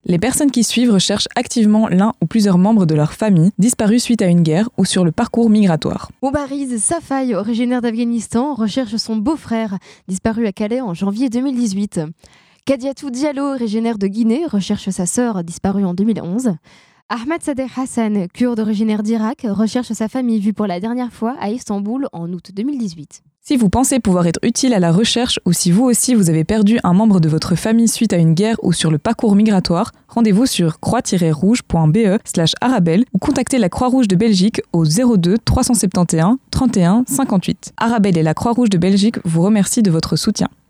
Les personnes qui suivent recherchent activement l'un ou plusieurs membres de leur famille disparus suite à une guerre ou sur le parcours migratoire. Moubariz Safai, originaire d'Afghanistan, recherche son beau-frère, disparu à Calais en janvier 2018. Kadiatou Diallo, originaire de Guinée, recherche sa sœur, disparue en 2011. Ahmad Sadeh Hassan, kurde originaire d'Irak, recherche sa famille vue pour la dernière fois à Istanbul en août 2018. Si vous pensez pouvoir être utile à la recherche ou si vous aussi vous avez perdu un membre de votre famille suite à une guerre ou sur le parcours migratoire, rendez-vous sur croix-rouge.be/arabelle ou contactez la Croix-Rouge de Belgique au 02 371 31 58. Arabelle et la Croix-Rouge de Belgique vous remercient de votre soutien.